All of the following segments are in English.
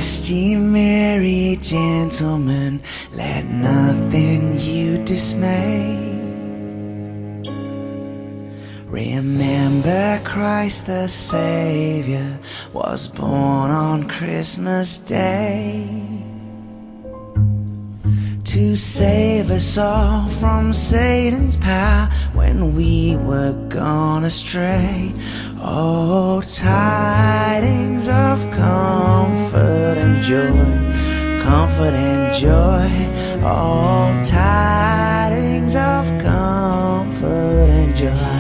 rest ye merry gentlemen, let nothing you dismay. Remember Christ the Savior was born on Christmas Day, to save us all from Satan's power when we were gone astray. Oh, tidings of comfort and joy, comfort and joy. Oh, tidings of comfort and joy.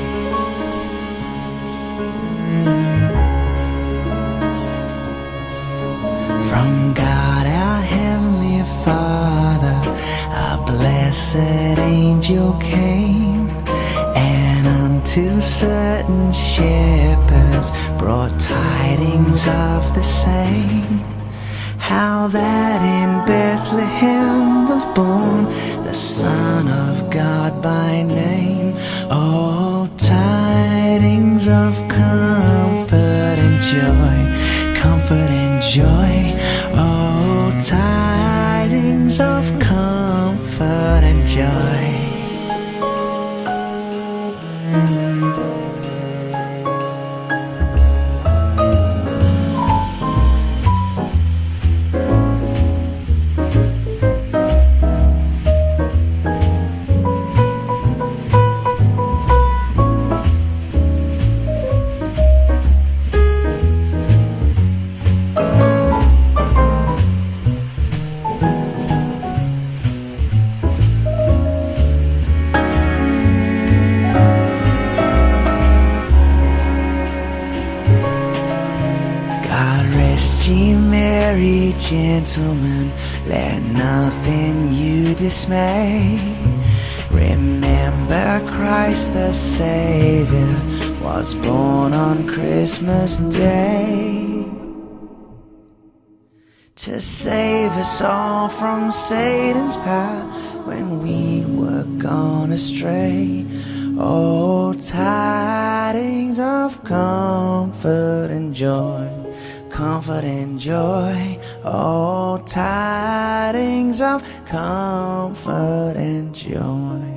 From God our Heavenly Father, a blessed angel came, and unto certain shepherds brought tidings of the same, how that in Bethlehem was born the Son of God by name. Oh, tidings of comfort and joy, comfort and joy. Oh, tidings of comfort and joy. Rest ye merry gentlemen, let nothing you dismay. Remember Christ the Savior was born on Christmas Day, to save us all from Satan's power when we were gone astray. Oh, tidings of comfort and joy, comfort and joy. Oh, tidings of comfort and joy.